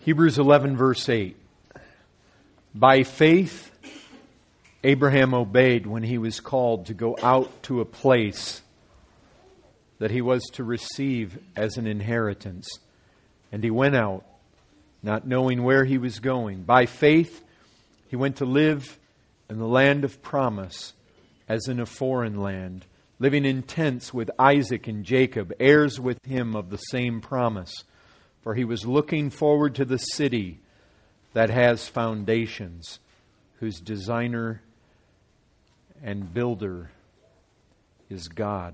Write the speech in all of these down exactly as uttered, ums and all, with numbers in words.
Hebrews eleven verse eight. By faith, Abraham obeyed when he was called to go out to a place that he was to receive as an inheritance. And he went out, not knowing where he was going. By faith, he went to live in the land of promise, as in a foreign land, living in tents with Isaac and Jacob, heirs with him of the same promise. For he was looking forward to the city that has foundations, whose designer and builder is God.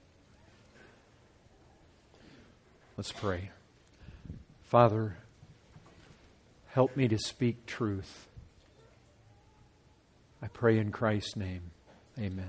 Let's pray. Father, help me to speak truth. I pray in Christ's name. Amen.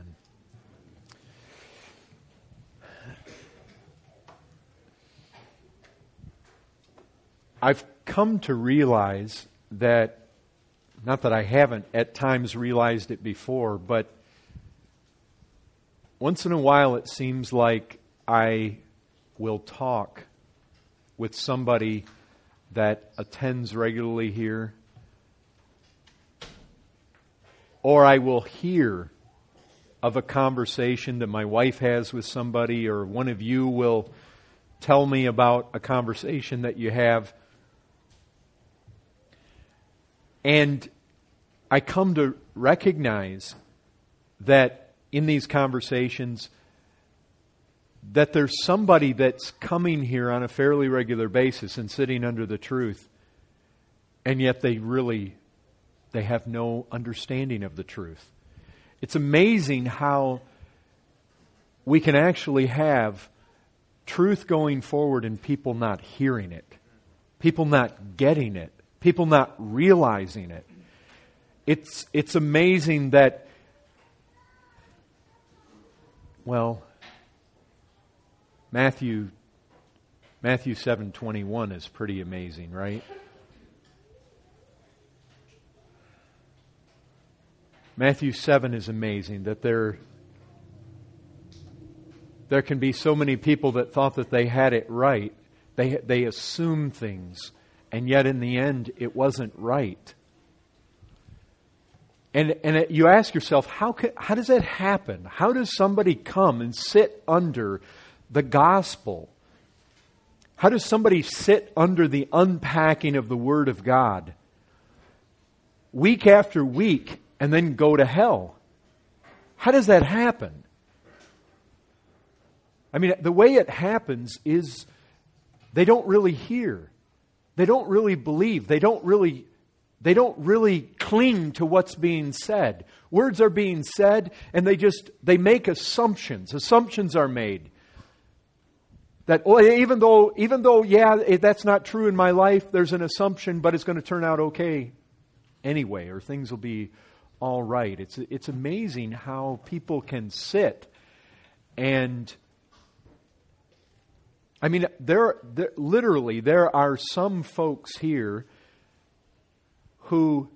I've come to realize that, not that I haven't at times realized it before, but once in a while it seems like I will talk with somebody that attends regularly here, or I will hear of a conversation that my wife has with somebody, or one of you will tell me about a conversation that you have. And I come to recognize that in these conversations, that there's somebody that's coming here on a fairly regular basis and sitting under the truth, and yet they really, they have no understanding of the truth. It's amazing how we can actually have truth going forward and people not hearing it, people not getting it, people not realizing it. It's it's amazing that, well, Matthew Matthew seven twenty-one is pretty amazing, right? Matthew seven is amazing, that there there can be so many people that thought that they had it right. They they assume things, and yet in the end it wasn't right. And and it, you ask yourself, how can, how does that happen? How does somebody come and sit under the gospel? How does somebody sit under the unpacking of the Word of God week after week and then go to hell? How does that happen? I mean, the way it happens is they don't really hear. They don't really believe. They don't really they don't really cling to what's being said. Words are being said and they just they make assumptions. Assumptions are made. That oh, even though even though yeah, that's not true in my life, there's an assumption, but it's going to turn out okay anyway, or things will be all right. It's it's amazing how people can sit and I mean, there, there literally there are some folks here who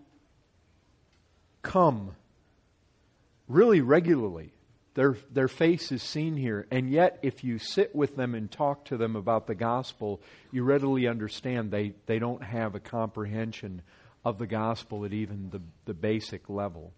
come really regularly. Their their face is seen here, and yet if you sit with them and talk to them about the gospel, you readily understand they, they don't have a comprehension of the gospel at even the, the basic level.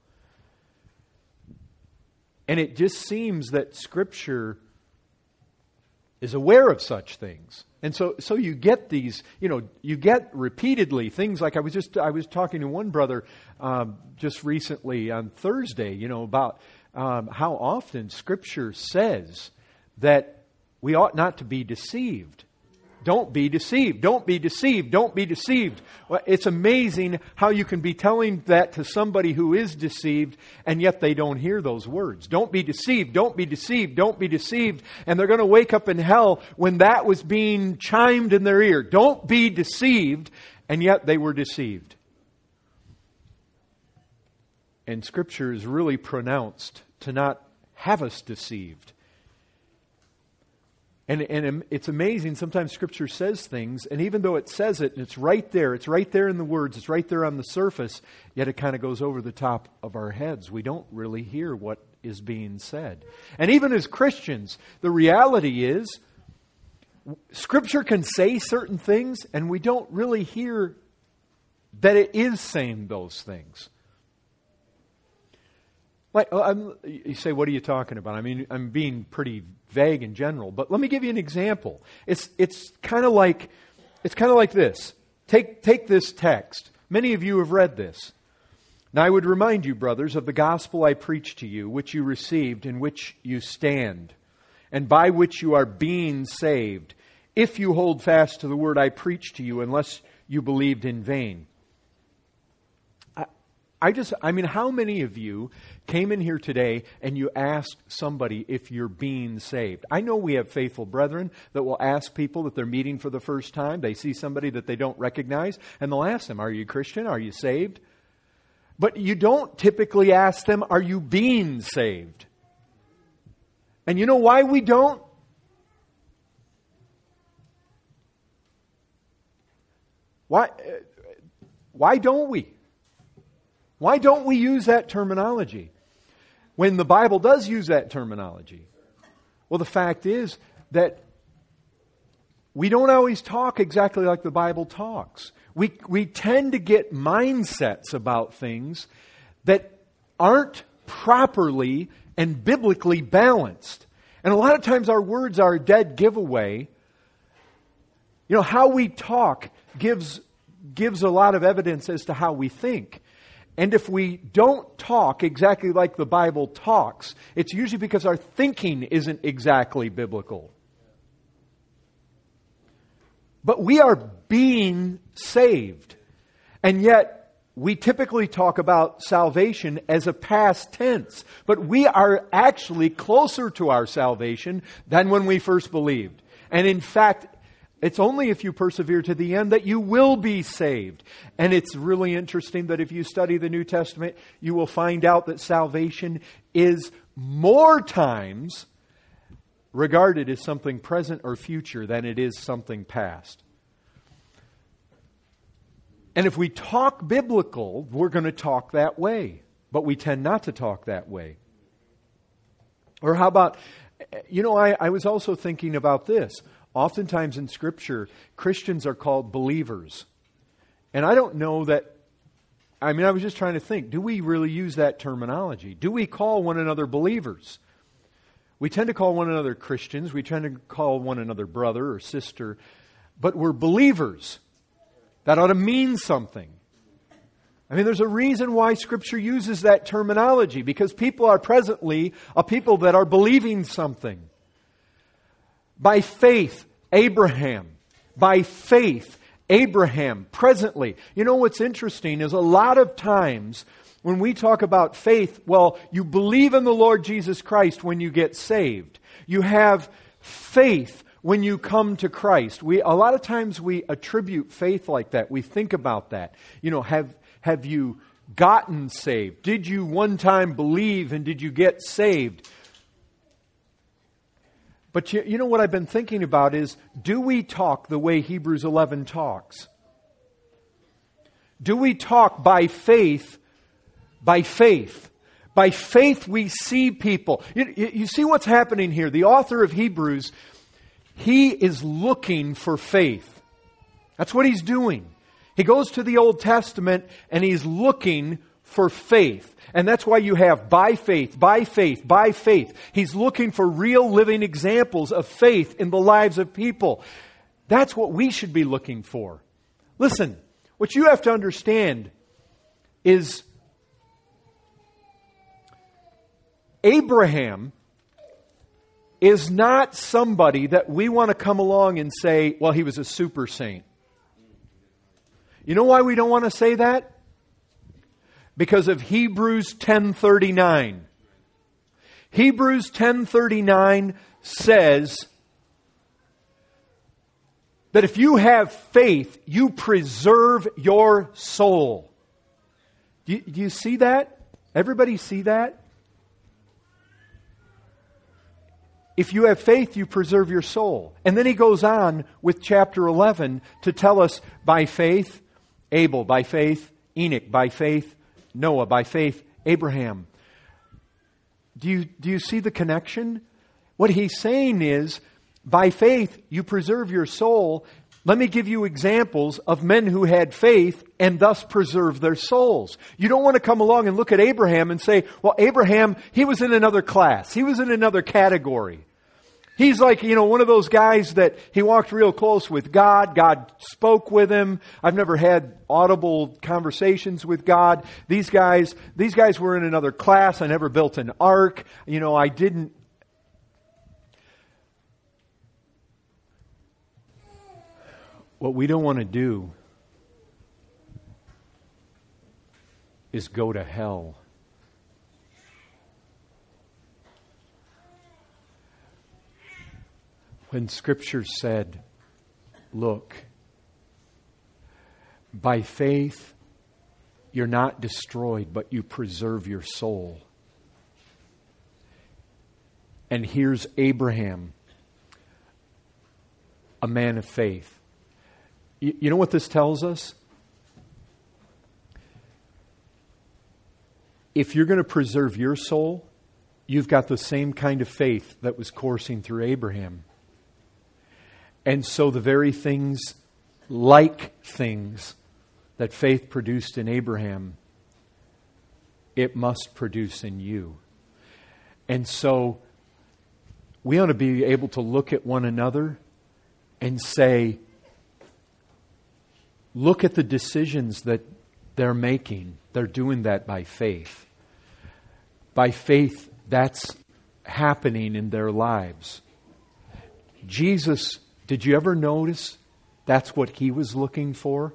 And it just seems that Scripture is aware of such things. And so so you get these, you know, you get repeatedly things like I was just, I was talking to one brother um, just recently on Thursday, you know, about um, how often Scripture says that we ought not to be deceived. Don't be deceived. Don't be deceived. Don't be deceived. Well, it's amazing how you can be telling that to somebody who is deceived, and yet they don't hear those words. Don't be deceived. Don't be deceived. Don't be deceived. And they're going to wake up in hell when that was being chimed in their ear. Don't be deceived. And yet they were deceived. And Scripture is really pronounced to not have us deceived. And, and it's amazing, sometimes Scripture says things, and even though it says it, and it's right there, it's right there in the words, it's right there on the surface, yet it kind of goes over the top of our heads. We don't really hear what is being said. And even as Christians, the reality is, Scripture can say certain things, and we don't really hear that it is saying those things. Like, I'm, you say, what are you talking about? I mean, I'm being pretty vague in general, but let me give you an example. It's it's kind of like it's kind of like this. Take take this text. Many of you have read this. Now I would remind you, brothers, of the gospel I preached to you, which you received, in which you stand, and by which you are being saved, if you hold fast to the word I preached to you, unless you believed in vain. I, I just, I mean, how many of you came in here today and you asked somebody if you're being saved? I know we have faithful brethren that will ask people that they're meeting for the first time. They see somebody that they don't recognize, and they'll ask them, are you Christian? Are you saved? But you don't typically ask them, are you being saved? And you know why we don't? Why, why don't we? Why don't we use that terminology when the Bible does use that terminology? Well, the fact is that we don't always talk exactly like the Bible talks. We we tend to get mindsets about things that aren't properly and biblically balanced. And a lot of times our words are a dead giveaway. You know, how we talk gives gives a lot of evidence as to how we think. And if we don't talk exactly like the Bible talks, it's usually because our thinking isn't exactly biblical. But we are being saved. And yet, we typically talk about salvation as a past tense. But we are actually closer to our salvation than when we first believed. And in fact, it's only if you persevere to the end that you will be saved. And it's really interesting that if you study the New Testament, you will find out that salvation is more times regarded as something present or future than it is something past. And if we talk biblical, we're going to talk that way. But we tend not to talk that way. Or how about, you know, I, I was also thinking about this. Oftentimes in Scripture, Christians are called believers. And I don't know that, I mean, I was just trying to think, do we really use that terminology? Do we call one another believers? We tend to call one another Christians. We tend to call one another brother or sister. But we're believers. That ought to mean something. I mean, there's a reason why Scripture uses that terminology. Because people are presently a people that are believing something. By faith, Abraham. By faith, Abraham. Presently. You know what's interesting is a lot of times when we talk about faith, well, you believe in the Lord Jesus Christ when you get saved. You have faith when you come to Christ. We a lot of times we attribute faith like that. We think about that. You know, have have you gotten saved? Did you one time believe and did you get saved? But you, you know what I've been thinking about is, do we talk the way Hebrews eleven talks? Do we talk by faith? By faith. By faith we see people. You, you see what's happening here. The author of Hebrews, he is looking for faith. That's what he's doing. He goes to the Old Testament and he's looking for faith. And that's why you have by faith, by faith, by faith. He's looking for real living examples of faith in the lives of people. That's what we should be looking for. Listen, what you have to understand is Abraham is not somebody that we want to come along and say, well, he was a super saint. You know why we don't want to say that? Because of Hebrews ten thirty-nine. Hebrews ten thirty-nine says that if you have faith, you preserve your soul. Do you, do you see that? Everybody see that? If you have faith, you preserve your soul. And then he goes on with chapter eleven to tell us by faith, Abel, by faith, Enoch, by faith, Noah, by faith, Abraham. Do you, do you see the connection? What he's saying is, By faith, you preserve your soul. Let me give you examples of men who had faith and thus preserved their souls. You don't want to come along and look at Abraham and say, well, Abraham, he was in another class. He was in another category. He's like, you know, one of those guys that he walked real close with God. God spoke with him. I've never had audible conversations with God. These guys, these guys were in another class. I never built an ark. You know, I didn't. What we don't want to do is go to hell. When Scripture said, look, by faith you're not destroyed, but you preserve your soul. And here's Abraham, a man of faith. You know what this tells us? If you're going to preserve your soul, you've got the same kind of faith that was coursing through Abraham. And so the very things, like things, that faith produced in Abraham, it must produce in you. And so we ought to be able to look at one another and say, look at the decisions that they're making. They're doing that by faith. By faith, that's happening in their lives. Jesus, did you ever notice that's what He was looking for?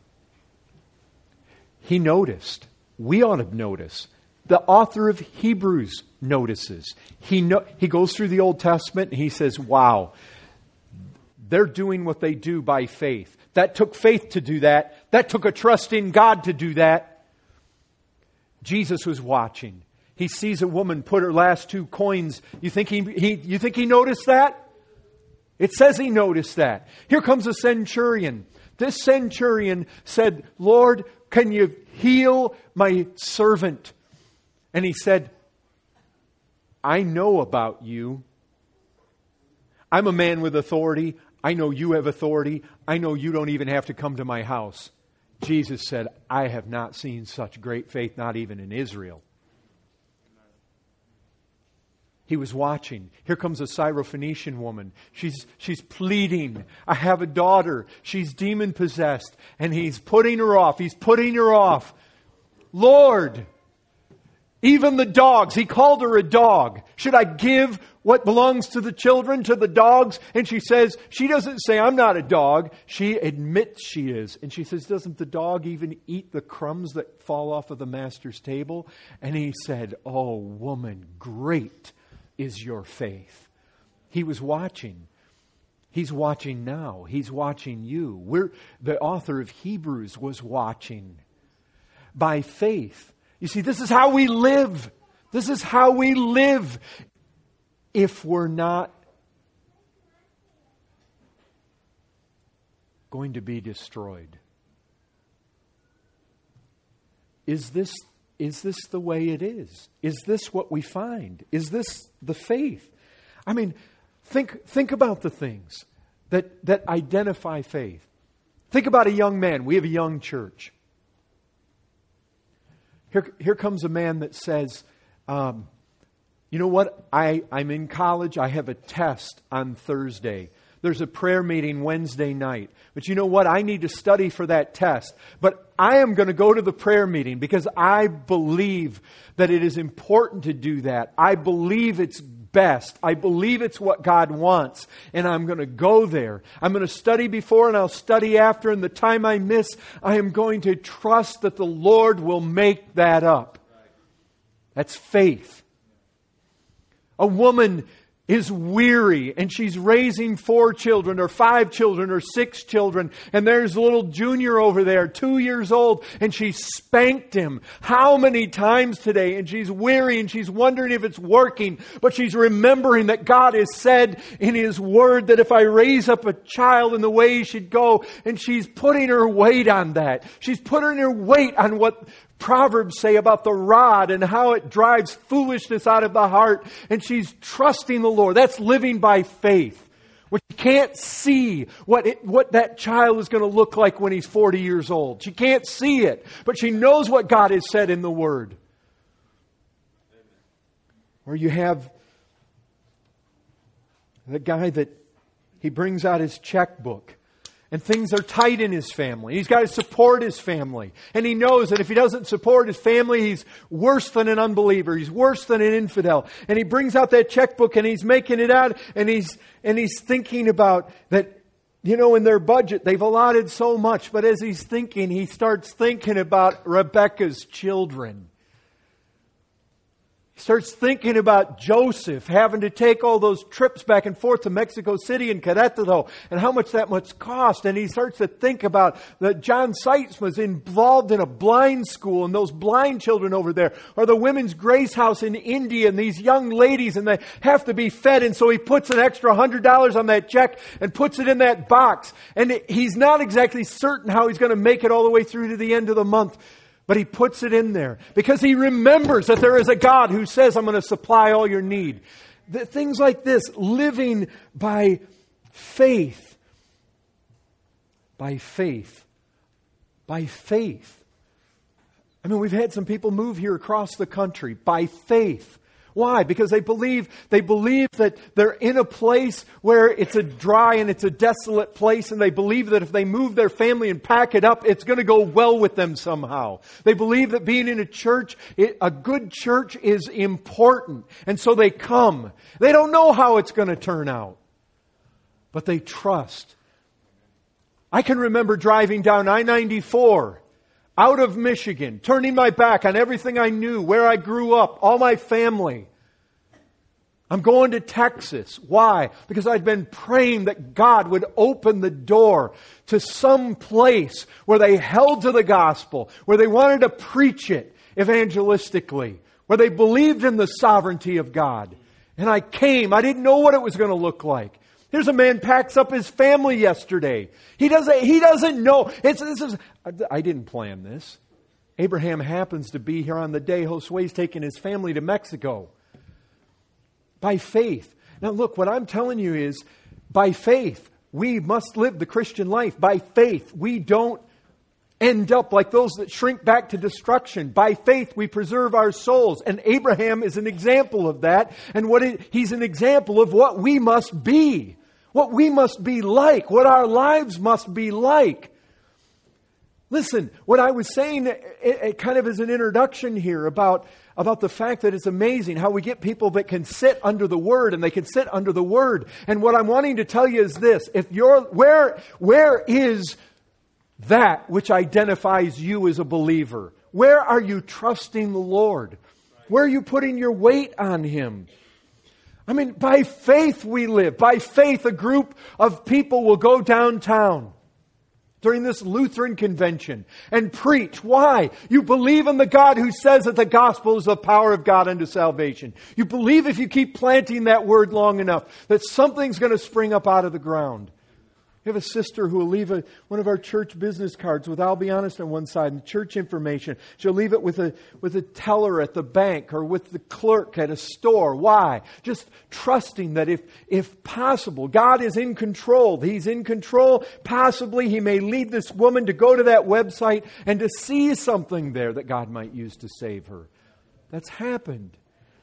He noticed. We ought to notice. The author of Hebrews notices. He no, he goes through the Old Testament and he says, wow, they're doing what they do by faith. That took faith to do that. That took a trust in God to do that. Jesus was watching. He sees a woman put her last two coins. You think he, he, you think he noticed that? It says he noticed that. Here comes a centurion. This centurion said, Lord, can you heal my servant? And he said, I know about you. I'm a man with authority. I know you have authority. I know you don't even have to come to my house. Jesus said, I have not seen such great faith, not even in Israel. He was watching. Here comes a Syrophoenician woman. She's, she's pleading. I have a daughter. She's demon-possessed. And he's putting her off. He's putting her off. Lord, even the dogs. He called her a dog. Should I give what belongs to the children to the dogs? And she says, she doesn't say, I'm not a dog. She admits she is. And she says, doesn't the dog even eat the crumbs that fall off of the master's table? And he said, oh, woman, great is your faith. He was watching. He's watching now. He's watching you. We're, the author of Hebrews was watching. By faith. You see, this is how we live. This is how we live. If we're not going to be destroyed. Is this Is this the way it is? Is this what we find? Is this the faith? I mean, think think about the things that, that identify faith. Think about a young man. We have a young church. Here, here comes a man that says, um, you know what? I, I'm in college. I have a test on Thursday. There's a prayer meeting Wednesday night. But you know what? I need to study for that test. But I am going to go to the prayer meeting because I believe that it is important to do that. I believe it's best. I believe it's what God wants. And I'm going to go there. I'm going to study before and I'll study after. And the time I miss, I am going to trust that the Lord will make that up. That's faith. A woman is weary and she's raising four children or five children or six children. And there's little Junior over there, two years old, and she spanked him how many times today? And she's weary and she's wondering if it's working. But she's remembering that God has said in His Word that if I raise up a child in the way he should go, and she's putting her weight on that. She's putting her weight on what Proverbs say about the rod and how it drives foolishness out of the heart. And she's trusting the Lord. That's living by faith. When she can't see what it, what that child is going to look like when he's forty years old. She can't see it, but she knows what God has said in the Word. Or you have the guy that he brings out his checkbook and things are tight in his family. He's got to support his family. And he knows that if he doesn't support his family, he's worse than an unbeliever. He's worse than an infidel. And he brings out that checkbook and he's making it out and he's and he's thinking about that, you know, in their budget, they've allotted so much. But as he's thinking, he starts thinking about Rebekah's children. He starts thinking about Joseph having to take all those trips back and forth to Mexico City and Querétaro and how much that must cost. And he starts to think about that John Seitz was involved in a blind school and those blind children over there, or the Women's Grace House in India and these young ladies, and they have to be fed. And so he puts an extra one hundred dollars on that check and puts it in that box. And he's not exactly certain how he's going to make it all the way through to the end of the month. But he puts it in there because he remembers that there is a God who says, I'm going to supply all your need. The, things like this, living by faith. By faith. By faith. I mean, we've had some people move here across the country by faith. Why? Because they believe, they believe that they're in a place where it's a dry and it's a desolate place, and they believe that if they move their family and pack it up, it's going to go well with them somehow. They believe that being in a church, it, a good church is important. And so they come. They don't know how it's going to turn out, but they trust. I can remember driving down I ninety-four out of Michigan, turning my back on everything I knew, where I grew up, all my family. I'm going to Texas. Why? Because I'd been praying that God would open the door to some place where they held to the gospel, where they wanted to preach it evangelistically, where they believed in the sovereignty of God. And I came. I didn't know what it was going to look like. Here's a man packs up his family yesterday. He doesn't, he doesn't know. It's, this is, I didn't plan this. Abraham happens to be here on the day Josue's taking his family to Mexico. By faith. Now look, what I'm telling you is, by faith, we must live the Christian life. By faith, we don't end up like those that shrink back to destruction. By faith, we preserve our souls. And Abraham is an example of that. And what it, he's an example of what we must be. What we must be like. What our lives must be like. Listen, what I was saying it, it kind of as an introduction here about, about the fact that it's amazing how we get people that can sit under the Word, and they can sit under the Word. And what I'm wanting to tell you is this. If you're, where, where is that which identifies you as a believer? Where are you trusting the Lord? Where are you putting your weight on Him? I mean, by faith we live. By faith, a group of people will go downtown during this Lutheran convention and preach. Why? You believe in the God who says that the gospel is the power of God unto salvation. You believe if you keep planting that word long enough that something's going to spring up out of the ground. We have a sister who will leave a, one of our church business cards with "I'll be honest" on one side and church information. She'll leave it with a with a teller at the bank or with the clerk at a store. Why? Just trusting that if if possible, God is in control. He's in control. Possibly He may lead this woman to go to that website and to see something there that God might use to save her. That's happened.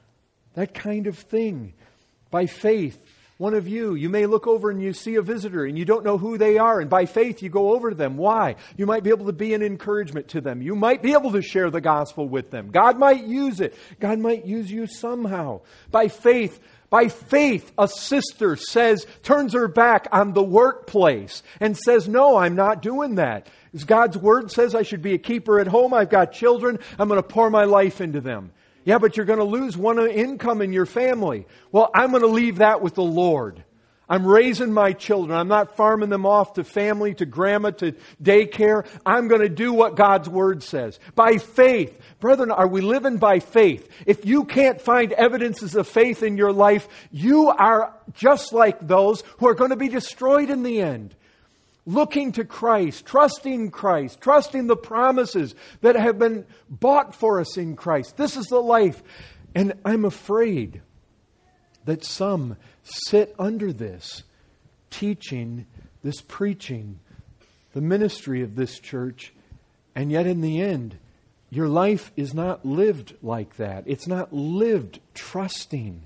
That kind of thing. By faith. One of you, you may look over and you see a visitor and you don't know who they are. And by faith, you go over to them. Why? You might be able to be an encouragement to them. You might be able to share the gospel with them. God might use it. God might use you somehow. By faith, by faith, a sister says, turns her back on the workplace and says, no, I'm not doing that. As God's Word says I should be a keeper at home. I've got children. I'm going to pour my life into them. Yeah, but you're going to lose one income in your family. Well, I'm going to leave that with the Lord. I'm raising my children. I'm not farming them off to family, to grandma, to daycare. I'm going to do what God's Word says. By faith. Brethren, are we living by faith? If you can't find evidences of faith in your life, you are just like those who are going to be destroyed in the end. Looking to Christ, trusting Christ, trusting the promises that have been bought for us in Christ. This is the life. And I'm afraid that some sit under this teaching, this preaching, the ministry of this church, and yet in the end, your life is not lived like that. It's not lived trusting.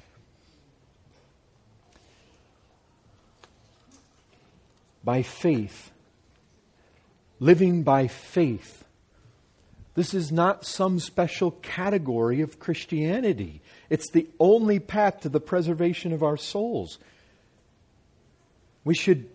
By faith. Living by faith. This is not some special category of Christianity. It's the only path to the preservation of our souls. We should...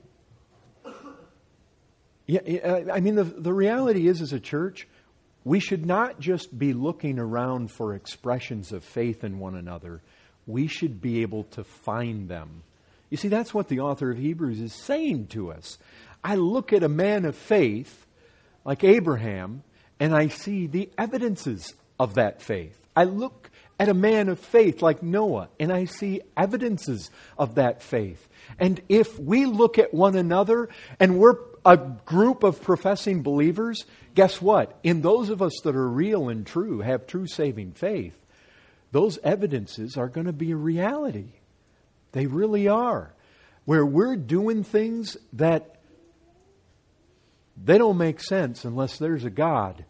Yeah, I mean, the, the reality is, as a church, we should not just be looking around for expressions of faith in one another. We should be able to find them. You see, that's what the author of Hebrews is saying to us. I look at a man of faith, like Abraham, and I see the evidences of that faith. I look at a man of faith like Noah, and I see evidences of that faith. And if we look at one another, and we're a group of professing believers, guess what? In those of us that are real and true, have true saving faith, those evidences are going to be a reality. They really are. Where we're doing things that they don't make sense unless there's a God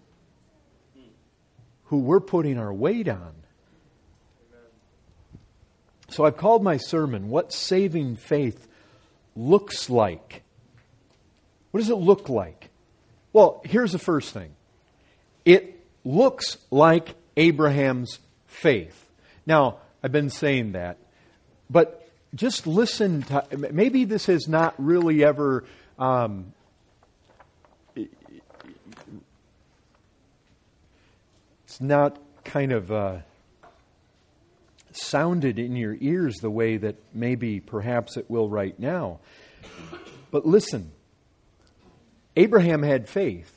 who we're putting our weight on. So I've called my sermon, What Saving Faith Looks Like. What does it look like? Well, here's the first thing. It looks like Abraham's faith. Now, I've been saying that, but just listen to, maybe this has not really ever um, it's not kind of uh, sounded in your ears the way that maybe perhaps it will right now. But listen, Abraham had faith.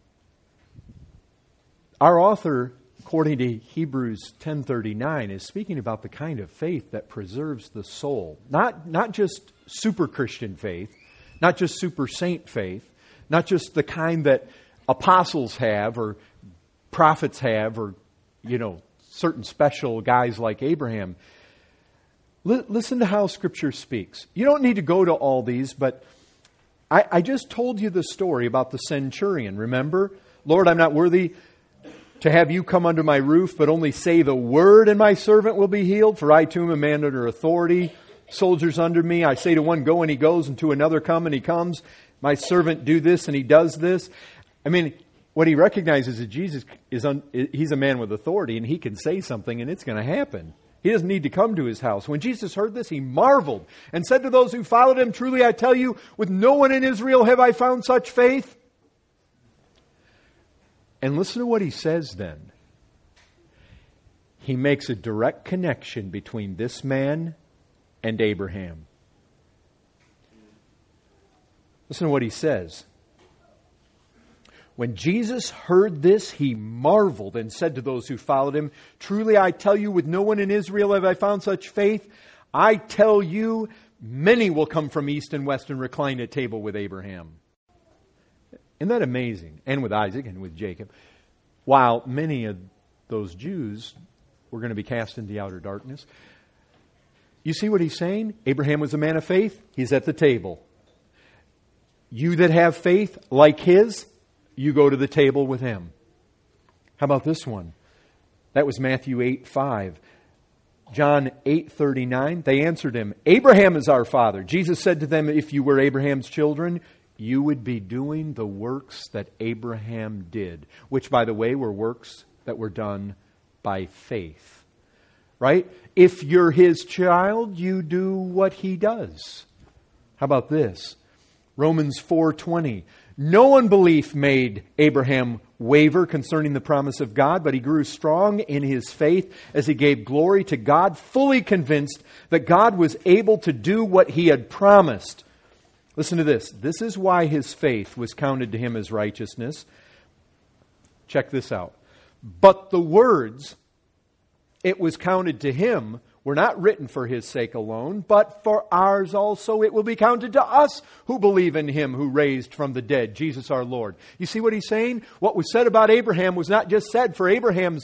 Our author, according to Hebrews ten thirty-nine, is speaking about the kind of faith that preserves the soul. Not, not just super Christian faith, not just super saint faith, not just the kind that apostles have or prophets have or, you know, certain special guys like Abraham. L- listen to how Scripture speaks. You don't need to go to all these, but I, I just told you the story about the centurion. Remember? Lord, I'm not worthy to have you come under my roof, but only say the word and my servant will be healed. For I too am a man under authority, soldiers under me. I say to one, go, and he goes, and to another, come, and he comes. My servant, do this, and he does this. I mean, what he recognizes is Jesus is un, he's a man with authority, and he can say something, and it's going to happen. He doesn't need to come to his house. When Jesus heard this, he marveled and said to those who followed him, truly I tell you, with no one in Israel have I found such faith. And listen to what he says then. He makes a direct connection between this man and Abraham. Listen to what he says. When Jesus heard this, he marveled and said to those who followed him, truly I tell you, with no one in Israel have I found such faith. I tell you, many will come from east and west and recline at table with Abraham. Isn't that amazing? And with Isaac and with Jacob. While many of those Jews were going to be cast into the outer darkness. You see what he's saying? Abraham was a man of faith. He's at the table. You that have faith like his, you go to the table with him. How about this one? That was Matthew eight five. John eight thirty-nine. They answered him, Abraham is our father. Jesus said to them, if you were Abraham's children, you would be doing the works that Abraham did. Which, by the way, were works that were done by faith. Right? If you're his child, you do what he does. How about this? Romans four twenty. No unbelief made Abraham waver concerning the promise of God, but he grew strong in his faith as he gave glory to God, fully convinced that God was able to do what he had promised. Listen to this. This is why his faith was counted to him as righteousness. Check this out. But the words, it was counted to him, were not written for his sake alone, but for ours also. It will be counted to us who believe in him who raised from the dead, Jesus our Lord. You see what he's saying? What was said about Abraham was not just said for Abraham's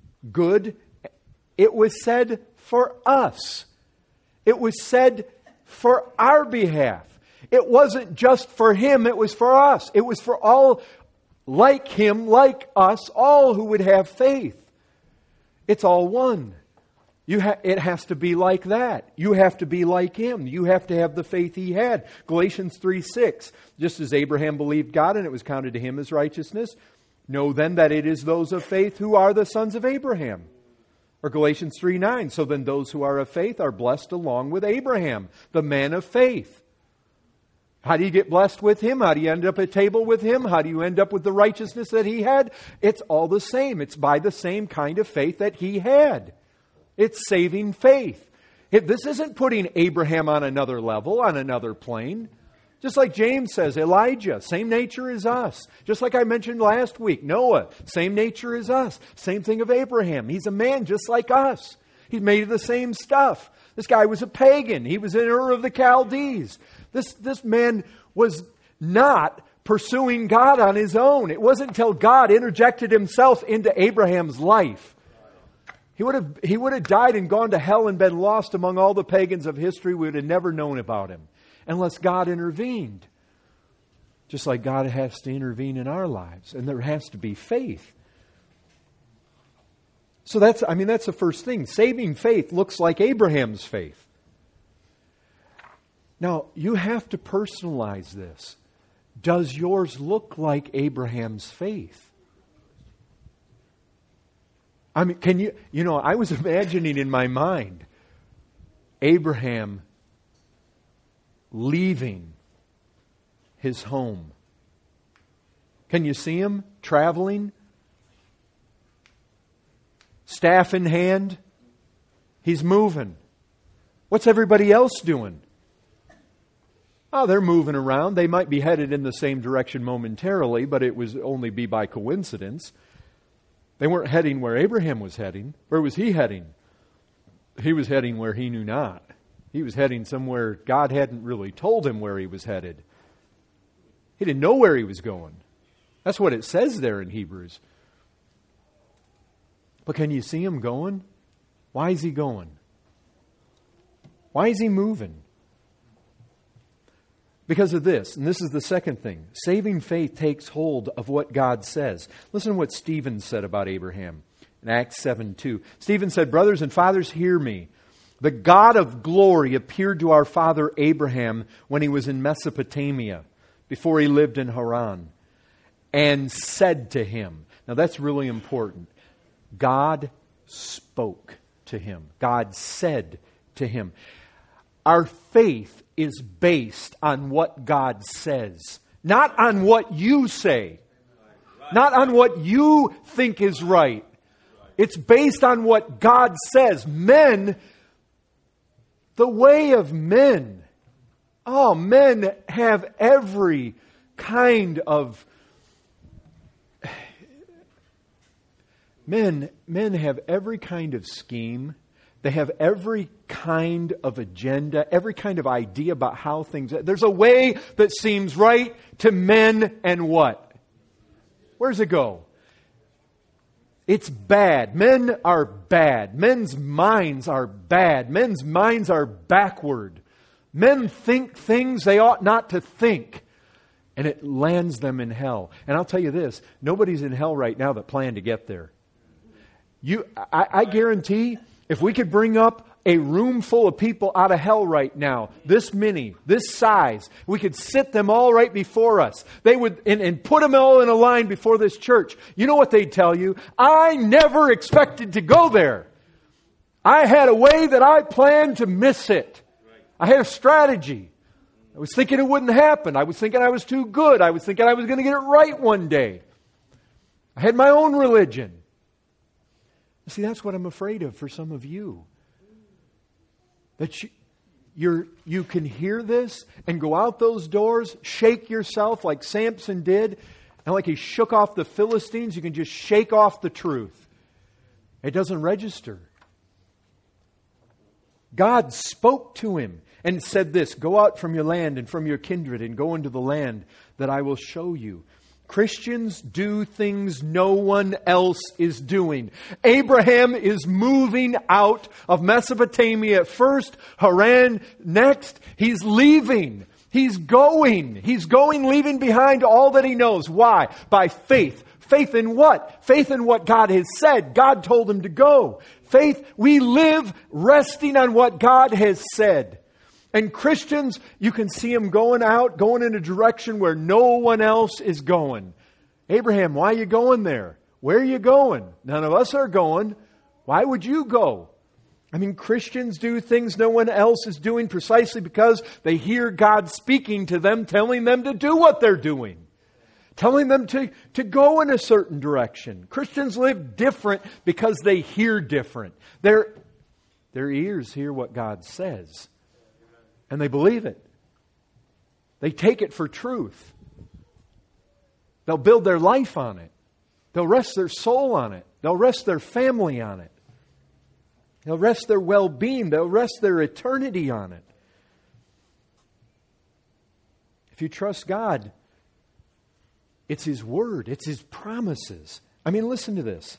good. It was said for us. It was said for our behalf. It wasn't just for him, it was for us. It was for all like him, like us, all who would have faith. It's all one. You ha- it has to be like that. You have to be like him. You have to have the faith he had. Galatians three six, just as Abraham believed God and it was counted to him as righteousness, know then that it is those of faith who are the sons of Abraham. Or Galatians three nine, so then those who are of faith are blessed along with Abraham, the man of faith. How do you get blessed with him? How do you end up at table with him? How do you end up with the righteousness that he had? It's all the same. It's by the same kind of faith that he had. It's saving faith. It, this isn't putting Abraham on another level, on another plane. Just like James says, Elijah, same nature as us. Just like I mentioned last week, Noah, same nature as us. Same thing of Abraham. He's a man just like us. He's made of the same stuff. This guy was a pagan. He was in Ur of the Chaldees. This, this man was not pursuing God on his own. It wasn't until God interjected himself into Abraham's life. He would have, he would have died and gone to hell and been lost among all the pagans of history. We would have never known about him unless God intervened. Just like God has to intervene in our lives. And there has to be faith. So that's, I mean, that's the first thing. Saving faith looks like Abraham's faith. Now, you have to personalize this. Does yours look like Abraham's faith? I mean, can you, you know, I was imagining in my mind Abraham leaving his home. Can you see him traveling? Staff in hand. He's moving. What's everybody else doing? Oh, they're moving around. They might be headed in the same direction momentarily, but it was only be by coincidence. They weren't heading where Abraham was heading. Where was he heading? He was heading where he knew not. He was heading somewhere God hadn't really told him where he was headed. He didn't know where he was going. That's what it says there in Hebrews. But can you see him going? Why is he going? Why is he moving? Because of this, and this is the second thing. Saving faith takes hold of what God says. Listen to what Stephen said about Abraham in Acts seven two. Stephen said, "Brothers and fathers, hear me. The God of glory appeared to our father Abraham when he was in Mesopotamia, before he lived in Haran, and said to him." Now that's really important. God spoke to him. God said to him. Our faith is based on what God says, not on what you say, not on what you think is right. It's based on what God says. Men, the way of men, oh, men have every kind of men. Men have every kind of scheme. They have every kind of agenda, every kind of idea about how things... There's a way that seems right to men and what? Where's it go? It's bad. Men are bad. Men's minds are bad. Men's minds are backward. Men think things they ought not to think. And it lands them in hell. And I'll tell you this, nobody's in hell right now that planned to get there. You, I, I guarantee... If we could bring up a room full of people out of hell right now, this many, this size, we could sit them all right before us. They would, and, and put them all in a line before this church. You know what they'd tell you? I never expected to go there. I had a way that I planned to miss it. I had a strategy. I was thinking it wouldn't happen. I was thinking I was too good. I was thinking I was going to get it right one day. I had my own religion. See, that's what I'm afraid of for some of you. That you, you're, you can hear this and go out those doors, shake yourself like Samson did, and like he shook off the Philistines, you can just shake off the truth. It doesn't register. God spoke to him and said this, "Go out from your land and from your kindred and go into the land that I will show you." Christians do things no one else is doing. Abraham is moving out of Mesopotamia at first, Haran next. He's leaving. He's going. He's going, leaving behind all that he knows. Why? By faith. Faith in what? Faith in what God has said. God told him to go. Faith, we live resting on what God has said. And Christians, you can see them going out, going in a direction where no one else is going. Abraham, why are you going there? Where are you going? None of us are going. Why would you go? I mean, Christians do things no one else is doing precisely because they hear God speaking to them, telling them to do what they're doing. Telling them to, to go in a certain direction. Christians live different because they hear different. Their, their ears hear what God says. And they believe it. They take it for truth. They'll build their life on it. They'll rest their soul on it. They'll rest their family on it. They'll rest their well-being. They'll rest their eternity on it. If you trust God, it's His Word. It's His promises. I mean, listen to this.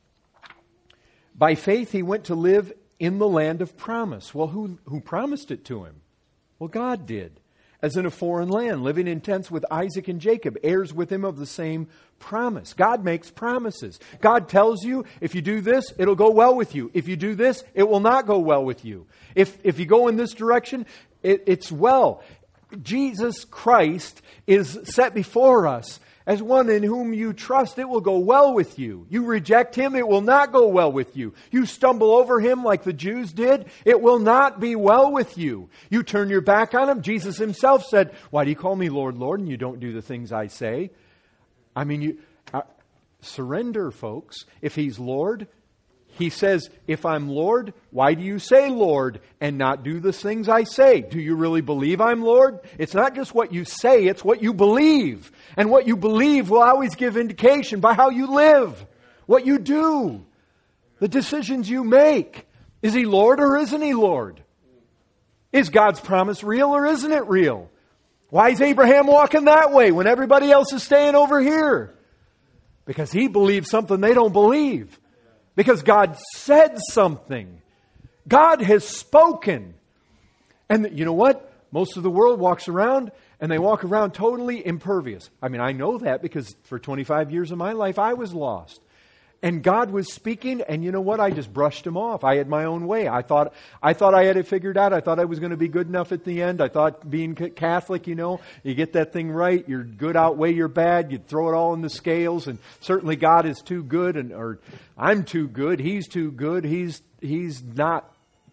By faith, he went to live in the land of promise. Well, who, who promised it to him? Well, God did. As in a foreign land, living in tents with Isaac and Jacob, heirs with him of the same promise. God makes promises. God tells you, if you do this, it'll go well with you. If you do this, it will not go well with you. If, if you go in this direction, it, it's well. Jesus Christ is set before us as one in whom you trust. It will go well with you. You reject Him, it will not go well with you. You stumble over Him like the Jews did, it will not be well with you. You turn your back on Him. Jesus Himself said, why do you call me Lord, Lord, and you don't do the things I say? I mean, you uh, surrender, folks. If He's Lord, He says, if I'm Lord, why do you say Lord and not do the things I say? Do you really believe I'm Lord? It's not just what you say, it's what you believe. And what you believe will always give indication by how you live, what you do, the decisions you make. Is He Lord or isn't He Lord? Is God's promise real or isn't it real? Why is Abraham walking that way when everybody else is staying over here? Because he believes something they don't believe. Because God said something. God has spoken. And you know what? Most of the world walks around and they walk around totally impervious. I mean, I know that because for twenty-five years of my life, I was lost. And God was speaking, and you know what? I just brushed Him off. I had my own way. I thought I thought I had it figured out. I thought I was going to be good enough at the end. I thought being Catholic, you know, you get that thing right, your good outweigh your bad. You throw it all in the scales, and certainly God is too good, and or I'm too good. He's too good. He's He's not.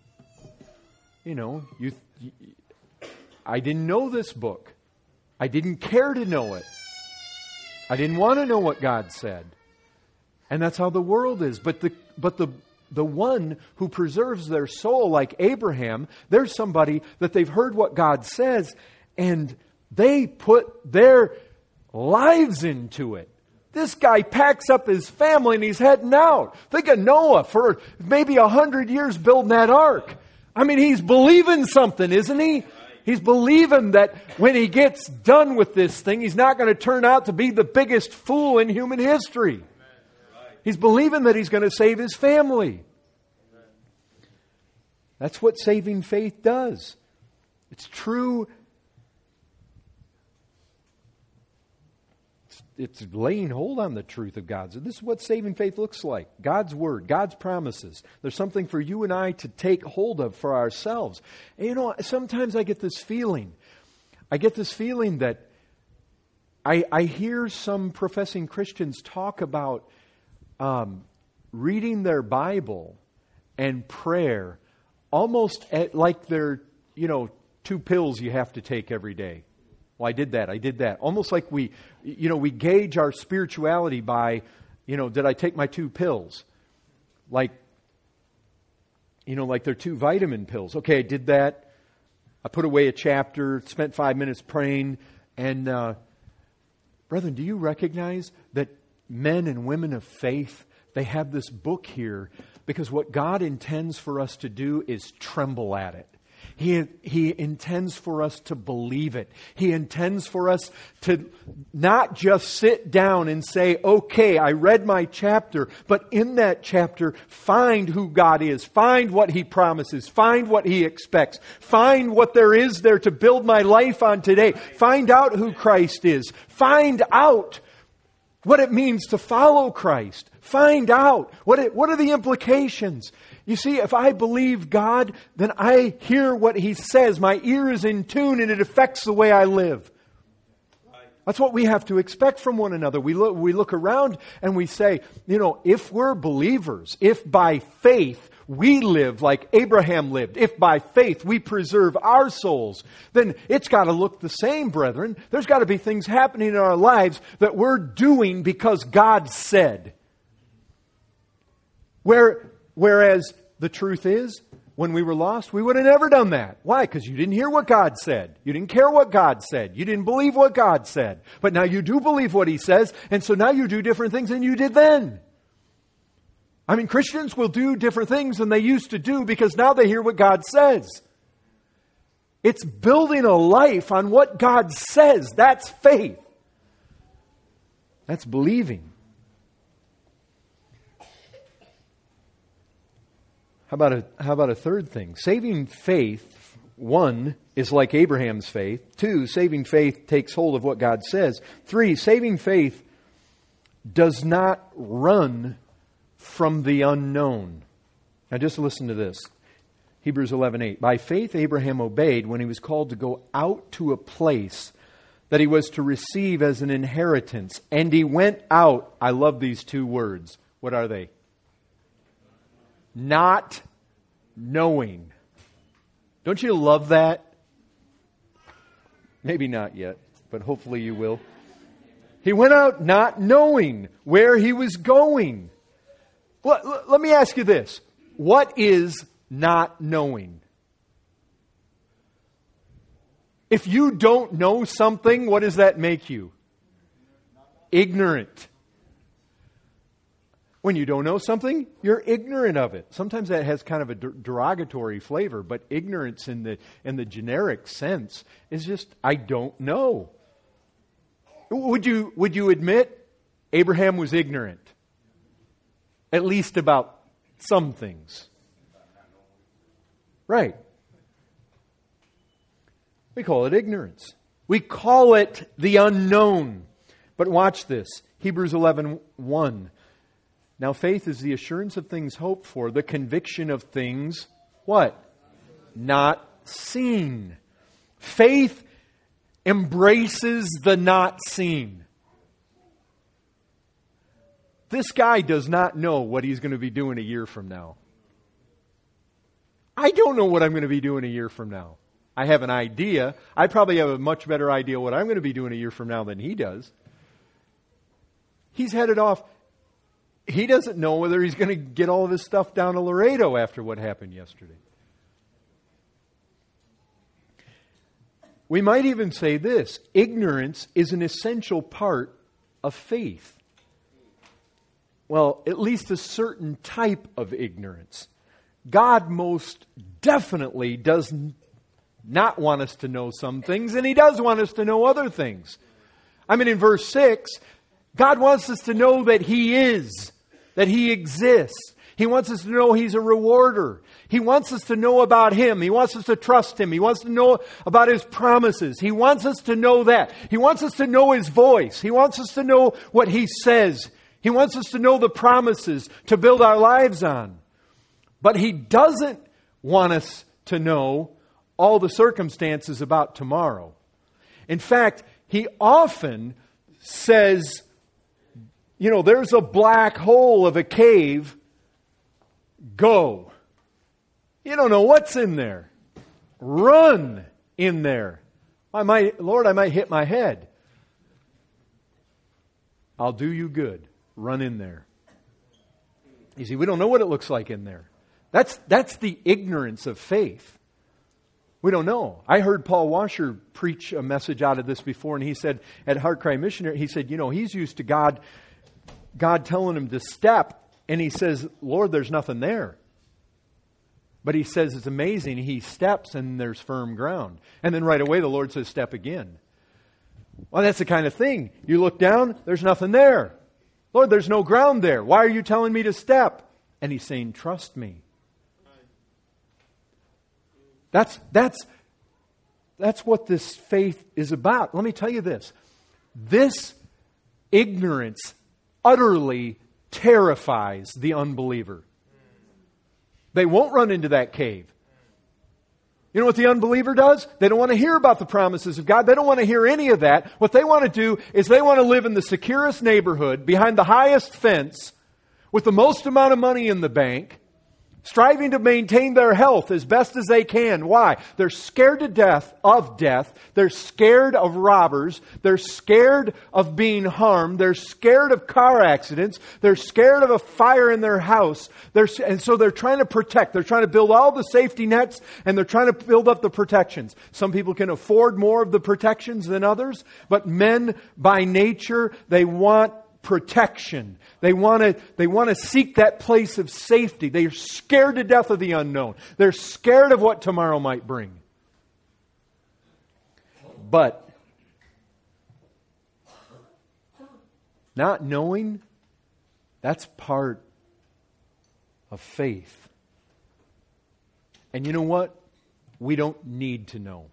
You know, you. I didn't know this book. I didn't care to know it. I didn't want to know what God said. And that's how the world is. But the but the the one who preserves their soul, like Abraham, there's somebody that they've heard what God says, and they put their lives into it. This guy packs up his family and he's heading out. Think of Noah for maybe a hundred years building that ark. I mean, he's believing something, isn't he? He's believing that when he gets done with this thing, he's not going to turn out to be the biggest fool in human history. He's believing that he's going to save his family. That's what saving faith does. It's true. It's, it's laying hold on the truth of God. So this is what saving faith looks like. God's Word, God's promises. There's something for you and I to take hold of for ourselves. And you know, sometimes I get this feeling. I get this feeling that I, I hear some professing Christians talk about Um, reading their Bible and prayer almost at, like they're, you know, two pills you have to take every day. Well, I did that. I did that. Almost like we, you know, we gauge our spirituality by, you know, did I take my two pills? Like, you know, like they're two vitamin pills. Okay, I did that. I put away a chapter, spent five minutes praying. And, uh, brethren, do you recognize that men and women of faith, they have this book here because what God intends for us to do is tremble at it. He, he intends for us to believe it. He intends for us to not just sit down and say, okay, I read my chapter, but in that chapter, find who God is. Find what He promises. Find what He expects. Find what there is there to build my life on today. Find out who Christ is. Find out what it means to follow Christ. Find out what it, what are the implications. You see, if I believe God, then I hear what He says. My ear is in tune and it affects the way I live. That's what we have to expect from one another. We look, we look around and we say, you know, if we're believers, if by faith we live like Abraham lived, if by faith we preserve our souls, then it's got to look the same, brethren. There's got to be things happening in our lives that we're doing because God said. Where... Whereas the truth is, when we were lost, we would have never done that. Why? Because you didn't hear what God said. You didn't care what God said. You didn't believe what God said. But now you do believe what He says, and so now you do different things than you did then. I mean, Christians will do different things than they used to do because now they hear what God says. It's building a life on what God says. That's faith. That's believing. How about a, how about a third thing? Saving faith, one, is like Abraham's faith. Two, saving faith takes hold of what God says. Three, saving faith does not run from the unknown. Now just listen to this. Hebrews eleven eight. By faith Abraham obeyed when he was called to go out to a place that he was to receive as an inheritance. And he went out. I love these two words. What are they? Not knowing. Don't you love that? Maybe not yet, but hopefully you will. He went out not knowing where he was going. Let, let me ask you this. What is not knowing? If you don't know something, what does that make you? Ignorant. When you don't know something, you're ignorant of it. Sometimes that has kind of a derogatory flavor, but ignorance in the in the generic sense is just, I don't know. Would you would you admit Abraham was ignorant? At least about some things. Right. We call it ignorance. We call it the unknown. But watch this. Hebrews eleven one. Now faith is the assurance of things hoped for, the conviction of things, what? Not seen. Faith embraces the not seen. This guy does not know what he's going to be doing a year from now. I don't know what I'm going to be doing a year from now. I have an idea. I probably have a much better idea what I'm going to be doing a year from now than he does. He's headed off. He doesn't know whether he's going to get all of his stuff down to Laredo after what happened yesterday. We might even say this. Ignorance is an essential part of faith. Well, at least a certain type of ignorance. God most definitely does not want us to know some things, and He does want us to know other things. I mean, in verse six, God wants us to know that He is, that He exists. He wants us to know He's a rewarder. He wants us to know about Him. He wants us to trust Him. He wants to know about His promises. He wants us to know that. He wants us to know His voice. He wants us to know what He says. He wants us to know the promises to build our lives on. But He doesn't want us to know all the circumstances about tomorrow. In fact, He often says, you know, there's a black hole of a cave. Go. You don't know what's in there. Run in there. I might, Lord, I might hit my head. I'll do you good. Run in there. You see, we don't know what it looks like in there. That's, that's the ignorance of faith. We don't know. I heard Paul Washer preach a message out of this before, and he said at Heart Cry Missionary, he said, you know, he's used to God, God telling him to step, and he says, Lord, there's nothing there. But he says it's amazing. He steps and there's firm ground. And then right away the Lord says, step again. Well, that's the kind of thing. You look down, there's nothing there. Lord, there's no ground there. Why are you telling me to step? And He's saying, trust me. That's, that's, that's what this faith is about. Let me tell you this. This ignorance utterly terrifies the unbeliever. They won't run into that cave. You know what the unbeliever does? They don't want to hear about the promises of God. They don't want to hear any of that. What they want to do is they want to live in the securest neighborhood, behind the highest fence, with the most amount of money in the bank, striving to maintain their health as best as they can. Why? They're scared to death of death. They're scared of robbers. They're scared of being harmed. They're scared of car accidents. They're scared of a fire in their house. They're, and so they're trying to protect. They're trying to build all the safety nets, and they're trying to build up the protections. Some people can afford more of the protections than others, but men by nature, they want protection. They want to they want to seek that place of safety. They're scared to death of the unknown. They're scared of what tomorrow might bring. But not knowing, that's part of faith. And you know what? We don't need to know.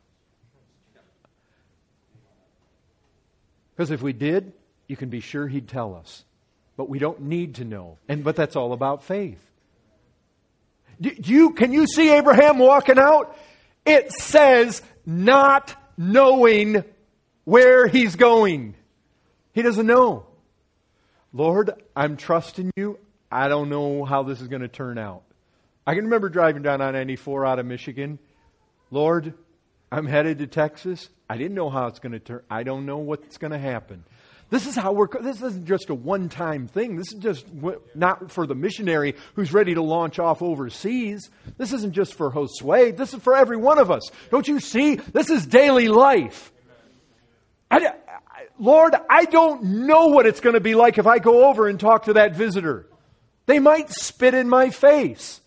Because if we did, you can be sure He'd tell us. But we don't need to know. And but that's all about faith. Do you, can you see Abraham walking out? It says not knowing where he's going. He doesn't know. Lord, I'm trusting you. I don't know how this is going to turn out. I can remember driving down I ninety-four out of Michigan. Lord, I'm headed to Texas. I didn't know how it's going to turn. I don't know what's going to happen. This is how we're, this isn't just a one-time thing. This is just not for the missionary who's ready to launch off overseas. This isn't just for Josue. This is for every one of us. Don't you see? This is daily life. I, I, Lord, I don't know what it's going to be like if I go over and talk to that visitor. They might spit in my face.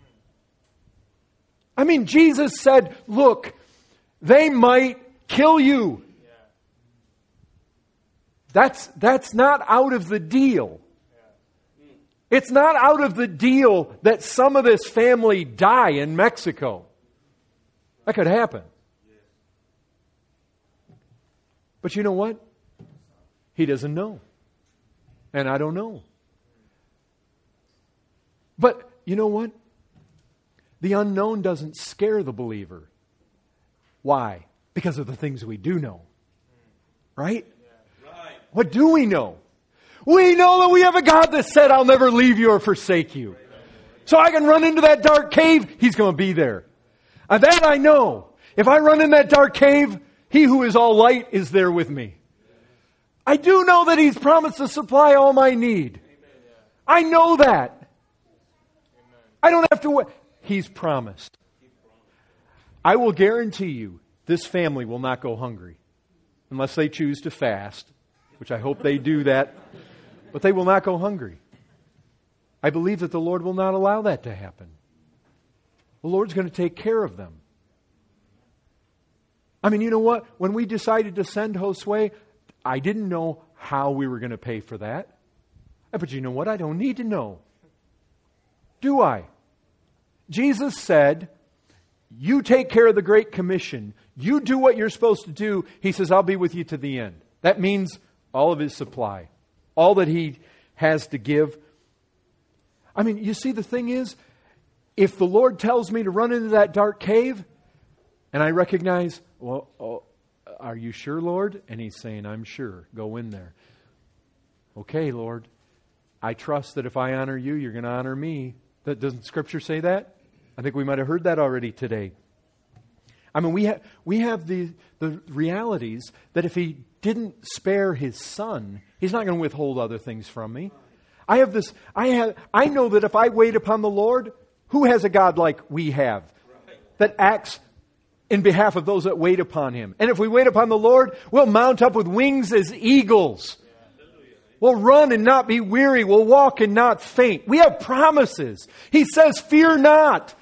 I mean, Jesus said, look, they might kill you. That's, that's not out of the deal. It's not out of the deal that some of this family die in Mexico. That could happen. But you know what? He doesn't know. And I don't know. But you know what? The unknown doesn't scare the believer. Why? Because of the things we do know. Right? What do we know? We know that we have a God that said, I'll never leave you or forsake you. So I can run into that dark cave, He's going to be there. And that I know. If I run in that dark cave, He who is all light is there with me. I do know that He's promised to supply all my need. I know that. I don't have to wait. He's promised. I will guarantee you, this family will not go hungry unless they choose to fast. Which I hope they do that. But they will not go hungry. I believe that the Lord will not allow that to happen. The Lord's going to take care of them. I mean, you know what? When we decided to send Josue, I didn't know how we were going to pay for that. But you know what? I don't need to know. Do I? Jesus said, you take care of the Great Commission. You do what you're supposed to do. He says, I'll be with you to the end. That means all of His supply. All that He has to give. I mean, you see, the thing is, if the Lord tells me to run into that dark cave, and I recognize, well, oh, are you sure, Lord? And He's saying, I'm sure. Go in there. Okay, Lord. I trust that if I honor you, you're going to honor me. That, doesn't Scripture say that? I think we might have heard that already today. I mean, we have we have the the realities that if He didn't spare His Son, He's not going to withhold other things from me. I have this. I have. I know that if I wait upon the Lord, who has a God like we have, that acts in behalf of those that wait upon Him? And if we wait upon the Lord, we'll mount up with wings as eagles. We'll run and not be weary. We'll walk and not faint. We have promises. He says, "Fear not."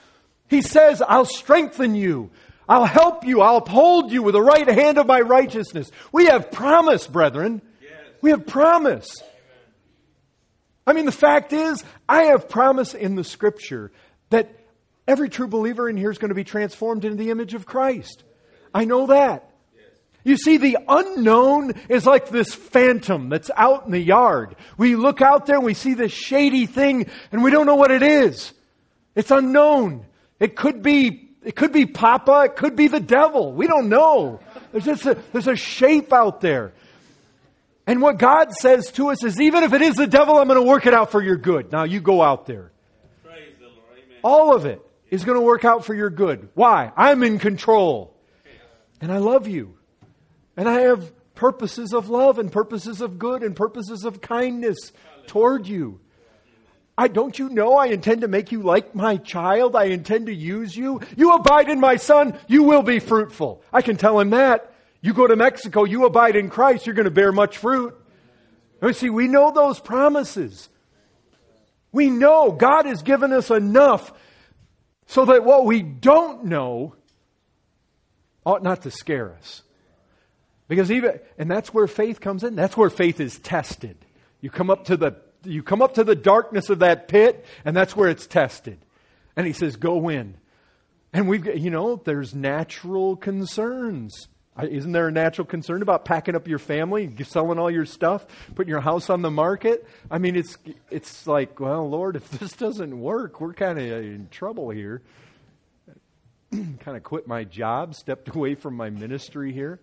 He says, I'll strengthen you. I'll help you. I'll uphold you with the right hand of my righteousness. We have promise, brethren. Yes. We have promise. Amen. I mean, the fact is, I have promise in the Scripture that every true believer in here is going to be transformed into the image of Christ. I know that. Yes. You see, the unknown is like this phantom that's out in the yard. We look out there and we see this shady thing and we don't know what it is. It's unknown. It could be It could be Papa. It could be the devil. We don't know. There's just a, there's a shape out there. And what God says to us is, even if it is the devil, I'm going to work it out for your good. Now you go out there. Praise the Lord. Amen. All of it is going to work out for your good. Why? I'm in control. And I love you. And I have purposes of love and purposes of good and purposes of kindness toward you. I, don't you know I intend to make you like my child? I intend to use you. You abide in my Son, you will be fruitful. I can tell him that. You go to Mexico, you abide in Christ, you're going to bear much fruit. You see, we know those promises. We know God has given us enough so that what we don't know ought not to scare us. Because even, and that's where faith comes in. That's where faith is tested. You come up to the You come up to the darkness of that pit, and that's where it's tested. And He says, go in. And we've got, you know, there's natural concerns. Isn't there a natural concern about packing up your family, selling all your stuff, putting your house on the market? I mean, it's it's like, well, Lord, if this doesn't work, we're kind of in trouble here. Kind of quit my job, stepped away from my ministry here.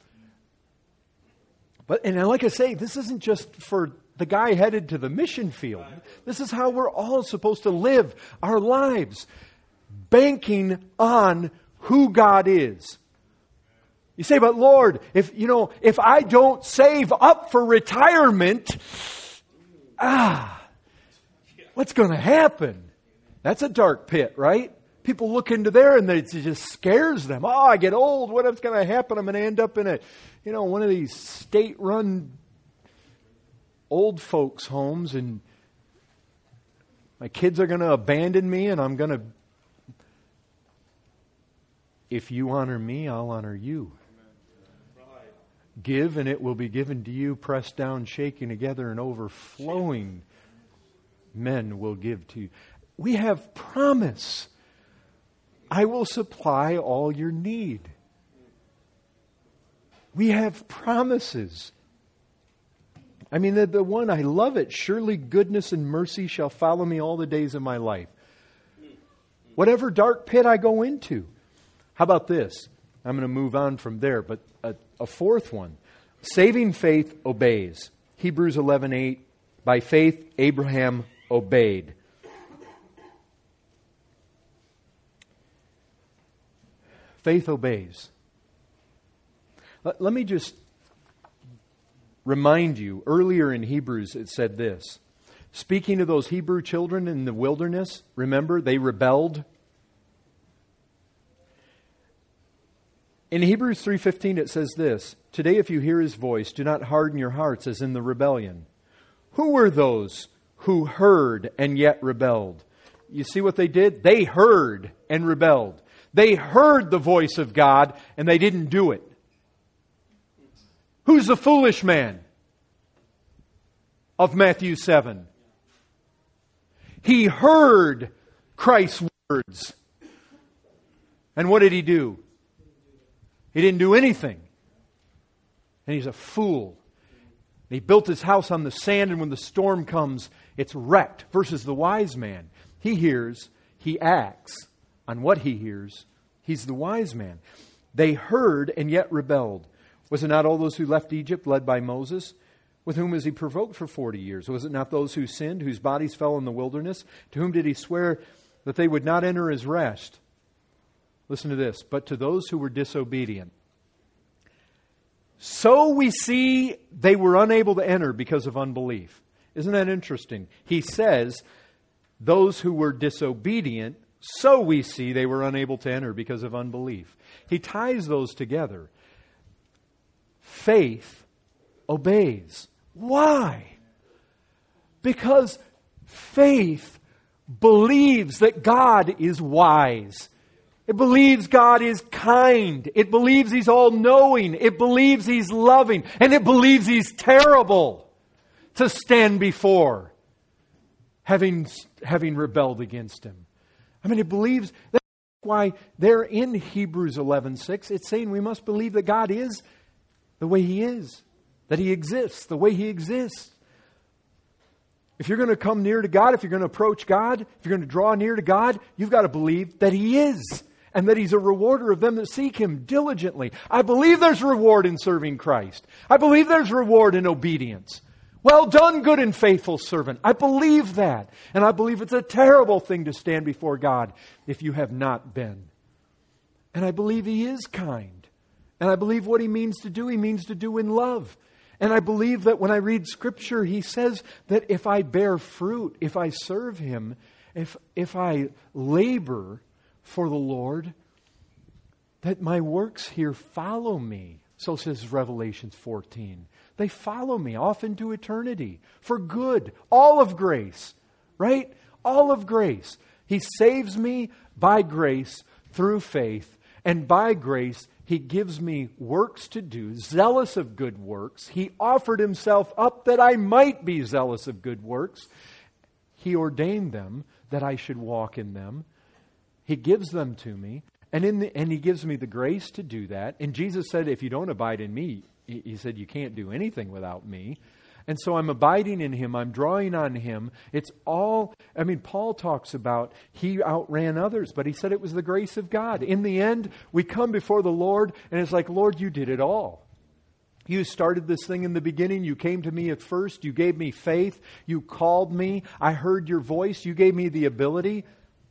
But, and like I say, this isn't just for the guy headed to the mission field. This is how we're all supposed to live our lives, banking on who God is. You say, but Lord, if you know, if I don't save up for retirement, ah, what's going to happen? That's a dark pit, right? People look into there and it just scares them. Oh, I get old. What's going to happen? I'm going to end up in a, you know, one of these state-run old folks' homes, and my kids are going to abandon me, and I'm going to. If you honor me, I'll honor you. Give, and it will be given to you, pressed down, shaken together, and overflowing. Men will give to you. We have promise. I will supply all your need. We have promises. I mean, the, the one, I love it. Surely goodness and mercy shall follow me all the days of my life. Whatever dark pit I go into. How about this? I'm going to move on from there, but a, a fourth one. Saving faith obeys. Hebrews eleven eight. By faith, Abraham obeyed. Faith obeys. Let, let me just remind you, earlier in Hebrews it said this. Speaking of those Hebrew children in the wilderness, remember, they rebelled. In Hebrews three fifteen it says this, today if you hear His voice, do not harden your hearts as in the rebellion. Who were those who heard and yet rebelled? You see what they did? They heard and rebelled. They heard the voice of God and they didn't do it. Who's the foolish man of Matthew seven? He heard Christ's words. And what did he do? He didn't do anything. And he's a fool. He built his house on the sand, and when the storm comes, it's wrecked. Versus the wise man. He hears, he acts on what he hears. He's the wise man. They heard and yet rebelled. Was it not all those who left Egypt led by Moses? With whom was he provoked for forty years? Was it not those who sinned, whose bodies fell in the wilderness? To whom did he swear that they would not enter his rest? Listen to this. But to those who were disobedient. So we see they were unable to enter because of unbelief. Isn't that interesting? He says, those who were disobedient, so we see they were unable to enter because of unbelief. He ties those together. Faith obeys. Why? Because faith believes that God is wise. It believes God is kind. It believes He's all-knowing. It believes He's loving. And it believes He's terrible to stand before, having, having rebelled against Him. I mean, it believes... That's why there in Hebrews eleven six, it's saying we must believe that God is the way He is. That He exists the way He exists. If you're going to come near to God, if you're going to approach God, if you're going to draw near to God, you've got to believe that He is. And that He's a rewarder of them that seek Him diligently. I believe there's reward in serving Christ. I believe there's reward in obedience. Well done, good and faithful servant. I believe that. And I believe it's a terrible thing to stand before God if you have not been. And I believe He is kind. And I believe what He means to do, He means to do in love. And I believe that when I read Scripture, He says that if I bear fruit, if I serve Him, if, if I labor for the Lord, that my works here follow me. So says Revelation fourteen. They follow me off into eternity for good. All of grace, right? All of grace. He saves me by grace through faith. And by grace, He gives me works to do, zealous of good works. He offered Himself up that I might be zealous of good works. He ordained them that I should walk in them. He gives them to me. And, in the, and He gives me the grace to do that. And Jesus said, if you don't abide in me, He said, you can't do anything without me. And so I'm abiding in Him. I'm drawing on Him. It's all, I mean, Paul talks about he outran others, but he said it was the grace of God. In the end, we come before the Lord, and it's like, Lord, you did it all. You started this thing in the beginning. You came to me at first. You gave me faith. You called me. I heard your voice. You gave me the ability.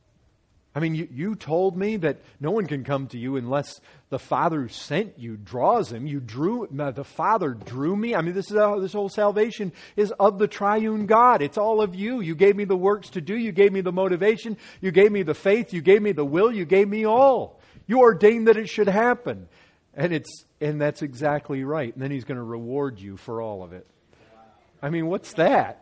I mean, you, you told me that no one can come to you unless the Father who sent you draws him. You drew, the Father drew me. I mean, this is how this whole salvation is of the triune God. It's all of you. You gave me the works to do. You gave me the motivation. You gave me the faith. You gave me the will. You gave me all. You ordained that it should happen. And it's and that's exactly right. And then He's going to reward you for all of it. I mean, what's that?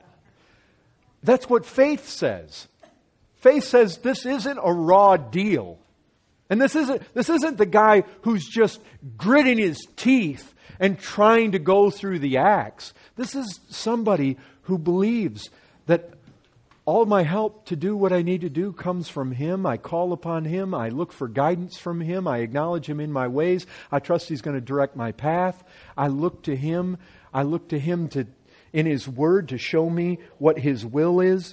That's what faith says. Faith says this isn't a raw deal. And this isn't, this isn't the guy who's just gritting his teeth and trying to go through the axe. This is somebody who believes that all my help to do what I need to do comes from Him. I call upon Him. I look for guidance from Him. I acknowledge Him in my ways. I trust He's going to direct my path. I look to Him. I look to Him to, in His Word to show me what His will is.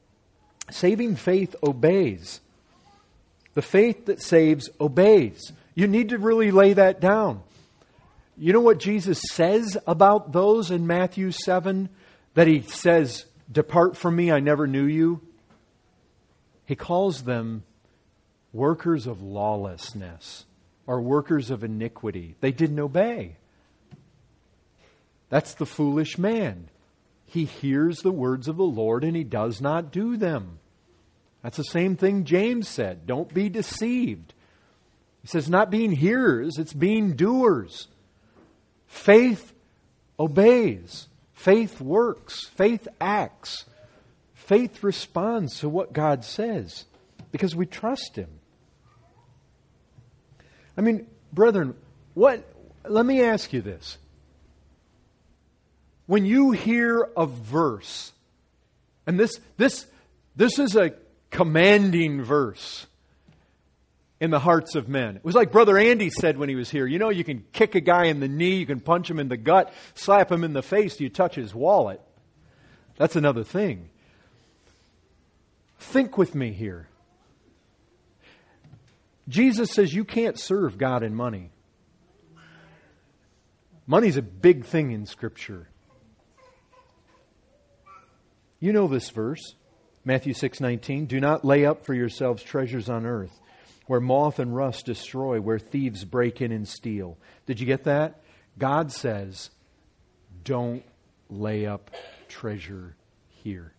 Saving faith obeys. The faith that saves obeys. You need to really lay that down. You know what Jesus says about those in Matthew seven? That He says, depart from me, I never knew you. He calls them workers of lawlessness or workers of iniquity. They didn't obey. That's the foolish man. He hears the words of the Lord and he does not do them. That's the same thing James said. Don't be deceived. He says not being hearers, it's being doers. Faith obeys. Faith works. Faith acts. Faith responds to what God says because we trust Him. I mean, brethren, what? Let me ask you this. When you hear a verse, and this this this is a commanding verse in the hearts of men. It was like Brother Andy said when he was here. You know, you can kick a guy in the knee, you can punch him in the gut, slap him in the face, you touch his wallet. That's another thing. Think with me here. Jesus says you can't serve God and money. Money's a big thing in Scripture. You know this verse, Matthew six nineteen. Do not lay up for yourselves treasures on earth, where moth and rust destroy, where thieves break in and steal. Did you get that? God says, don't lay up treasure here.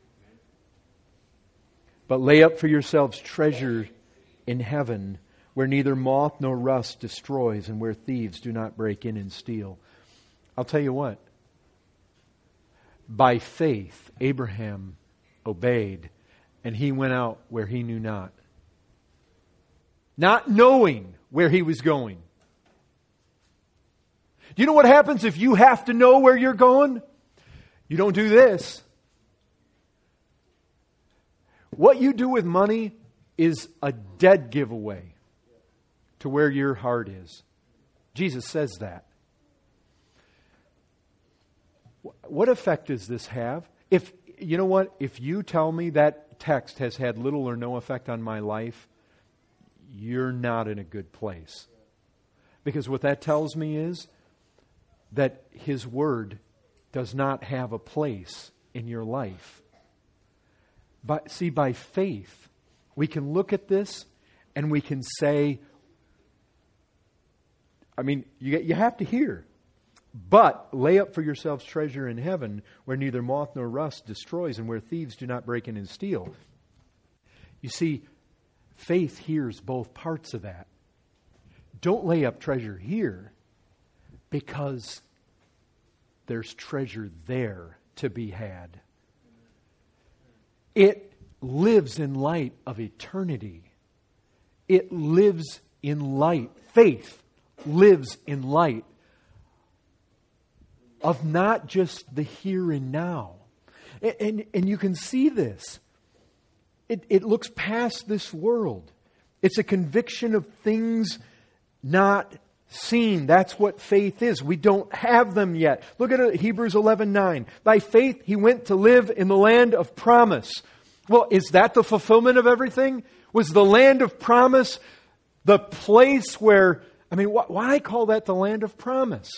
But lay up for yourselves treasure in heaven, where neither moth nor rust destroys, and where thieves do not break in and steal. I'll tell you what. By faith, Abraham obeyed, And he went out where he knew not. Not knowing where he was going. Do you know what happens if you have to know where you're going? You don't do this. What you do with money is a dead giveaway to where your heart is. Jesus says that. What effect does this have? If you know what? If you tell me that text has had little or no effect on my life, you're not in a good place. Because what that tells me is that His Word does not have a place in your life. But see, by faith, we can look at this and we can say, I mean, you, you have to hear. But lay up for yourselves treasure in heaven, where neither moth nor rust destroys and where thieves do not break in and steal. You see, faith hears both parts of that. Don't lay up treasure here because there's treasure there to be had. It lives in light of eternity. It lives in light. Faith lives in light of not just the here and now. And, and, and you can see this. It, it looks past this world. It's a conviction of things not seen. That's what faith is. We don't have them yet. Look at it, Hebrews eleven nine. By faith he went to live in the land of promise. Well, is that the fulfillment of everything? Was the land of promise the place where, I mean, wh- why call that the land of promise?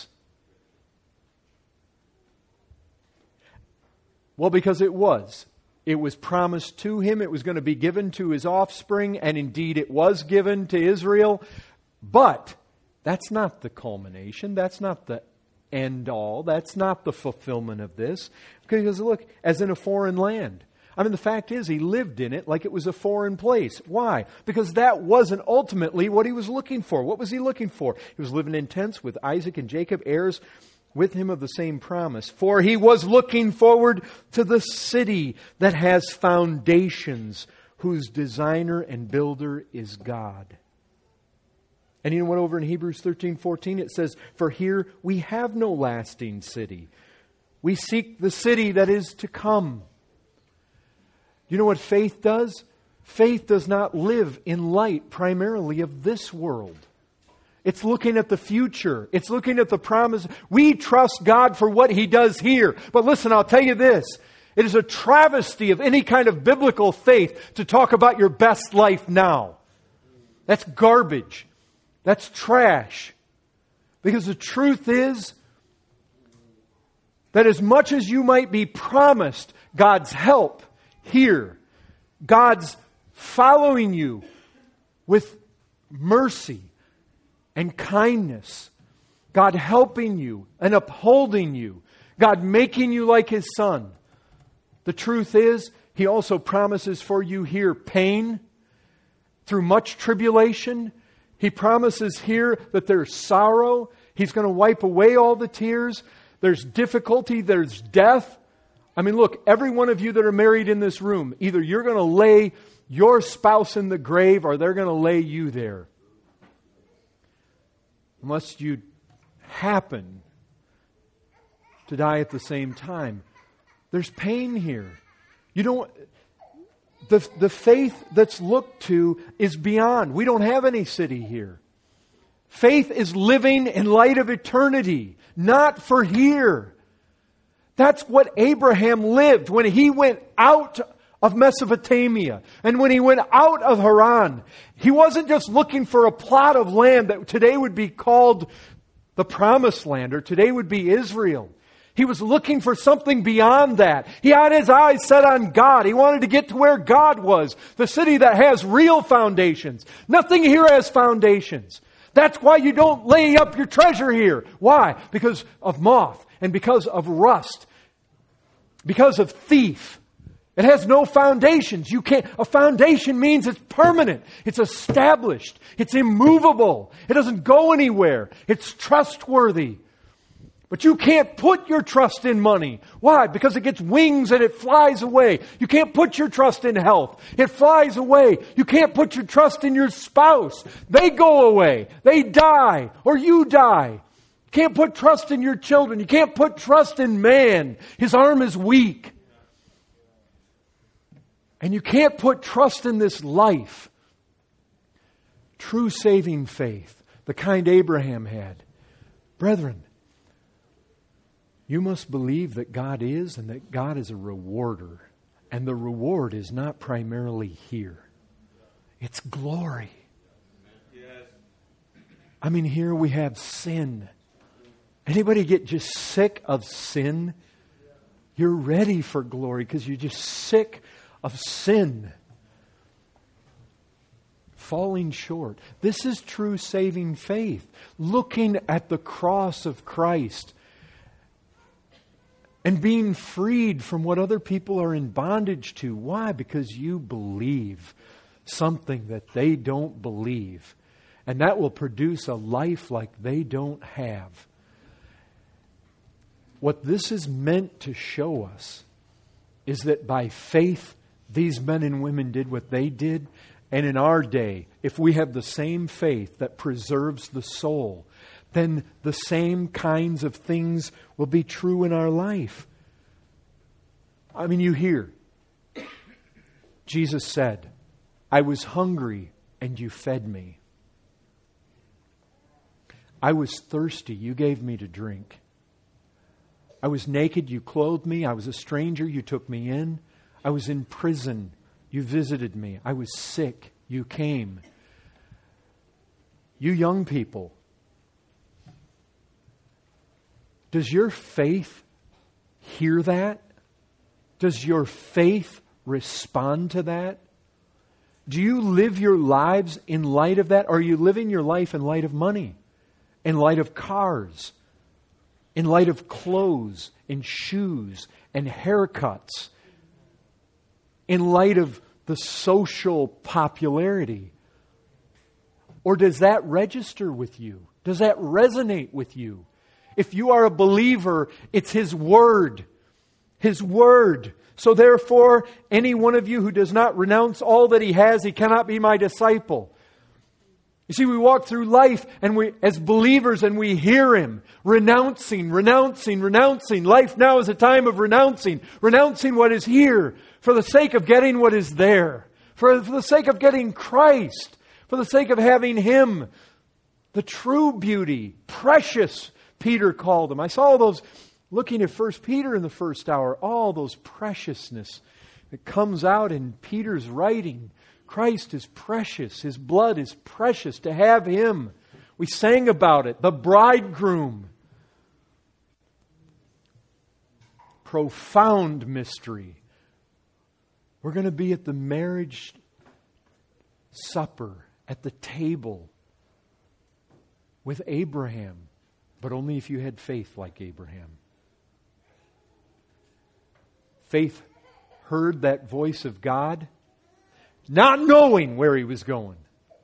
Well, because it was. It was promised to him. It was going to be given to his offspring. And indeed, it was given to Israel. But that's not the culmination. That's not the end all. That's not the fulfillment of this. Because look, as in a foreign land. I mean, the fact is, he lived in it like it was a foreign place. Why? Because that wasn't ultimately what he was looking for. What was he looking for? He was living in tents with Isaac and Jacob, heirs with him of the same promise. For he was looking forward to the city that has foundations, whose designer and builder is God. And you know what, over in Hebrews thirteen fourteen it says, for here we have no lasting city. We seek the city that is to come. You know what faith does? Faith does not live in light primarily of this world. It's looking at the future. It's looking at the promise. We trust God for what He does here. But listen, I'll tell you this. It is a travesty of any kind of biblical faith to talk about your best life now. That's garbage. That's trash. Because the truth is that as much as you might be promised God's help here, God's following you with mercy and kindness, God helping you and upholding you, God making you like His Son. The truth is, He also promises for you here pain through much tribulation. He promises here that there's sorrow. He's going to wipe away all the tears. There's difficulty. There's death. I mean, look, every one of you that are married in this room, either you're going to lay your spouse in the grave or they're going to lay you there. Unless you happen to die at the same time. There's pain here. You don't... The, the faith that's looked to is beyond. We don't have any city here. Faith is living in light of eternity, not for here. That's what Abraham lived when he went out of Mesopotamia and when he went out of Haran. He wasn't just looking for a plot of land that today would be called the Promised Land, or today would be Israel. He was looking for something beyond that. He had his eyes set on God. He wanted to get to where God was, the city that has real foundations. Nothing here has foundations. That's why you don't lay up your treasure here. Why? Because of moth and because of rust. Because of thief. It has no foundations. You can't. A foundation means it's permanent. It's established. It's immovable. It doesn't go anywhere. It's trustworthy. But you can't put your trust in money. Why? Because it gets wings and it flies away. You can't put your trust in health. It flies away. You can't put your trust in your spouse. They go away. They die. Or you die. You can't put trust in your children. You can't put trust in man. His arm is weak. And you can't put trust in this life. True saving faith, the kind Abraham had. Brethren, you must believe that God is and that God is a rewarder. And the reward is not primarily here. It's glory. Yes. I mean, here we have sin. Anybody get just sick of sin? You're ready for glory because you're just sick of sin. Falling short. This is true saving faith. Looking at the cross of Christ. And being freed from what other people are in bondage to. Why? Because you believe something that they don't believe. And that will produce a life like they don't have. What this is meant to show us is that by faith, these men and women did what they did. And in our day, if we have the same faith that preserves the soul, then the same kinds of things will be true in our life. I mean, you hear, Jesus said, I was hungry and you fed me. I was thirsty, you gave me to drink. I was naked, you clothed me. I was a stranger, you took me in. I was in prison, you visited me. I was sick, you came. You young people, does your faith hear that? Does your faith respond to that? Do you live your lives in light of that? Or are you living your life in light of money? In light of cars? In light of clothes and shoes and haircuts? In light of the social popularity? Or does that register with you? Does that resonate with you? If you are a believer, it's His Word. His Word. So therefore, any one of you who does not renounce all that he has, he cannot be my disciple. You see, we walk through life and we, as believers, and we hear Him renouncing, renouncing, renouncing. Life now is a time of renouncing. Renouncing what is here for the sake of getting what is there. For, for the sake of getting Christ. For the sake of having Him. The true beauty. Precious, Peter called Him. I saw those, looking at First Peter in the first hour, all those preciousness that comes out in Peter's writing. Christ is precious. His blood is precious. To have Him. We sang about it. The bridegroom. Profound mystery. We're going to be at the marriage supper, at the table with Abraham. But only if you had faith like Abraham. Faith heard that voice of God, not knowing where he was going.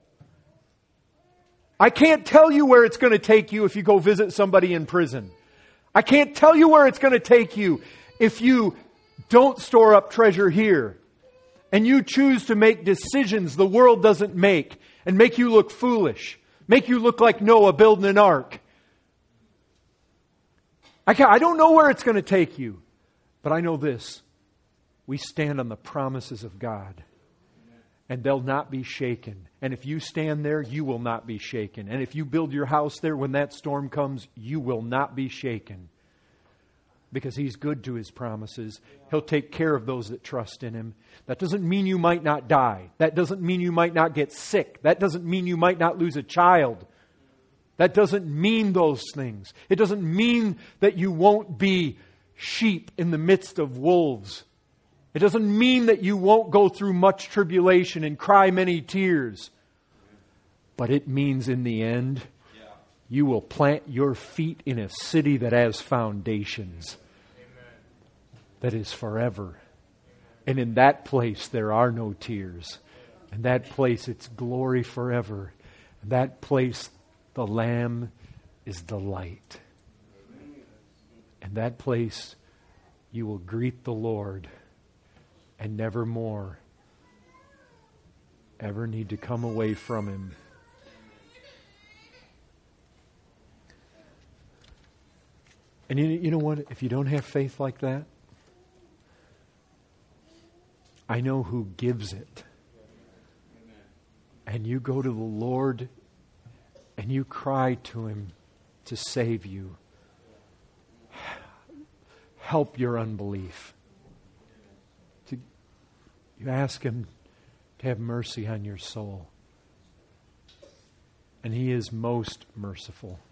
I can't tell you where it's going to take you if you go visit somebody in prison. I can't tell you where it's going to take you if you don't store up treasure here and you choose to make decisions the world doesn't make and make you look foolish, make you look like Noah building an ark. I can't, I don't know where it's going to take you, but I know this. We stand on the promises of God. And they'll not be shaken. And if you stand there, you will not be shaken. And if you build your house there, when that storm comes, you will not be shaken. Because He's good to His promises. He'll take care of those that trust in Him. That doesn't mean you might not die. That doesn't mean you might not get sick. That doesn't mean you might not lose a child. That doesn't mean those things. It doesn't mean that you won't be sheep in the midst of wolves. It doesn't mean that you won't go through much tribulation and cry many tears. But it means in the end, you will plant your feet in a city that has foundations. That is forever. And in that place there are no tears. In that place it's glory forever. In that place the Lamb is the light. And that place, you will greet the Lord and never more ever need to come away from Him. And you, you know what? If you don't have faith like that, I know who gives it. And you go to the Lord and you cry to Him to save you. Help your unbelief. To, you ask Him to have mercy on your soul. And He is most merciful.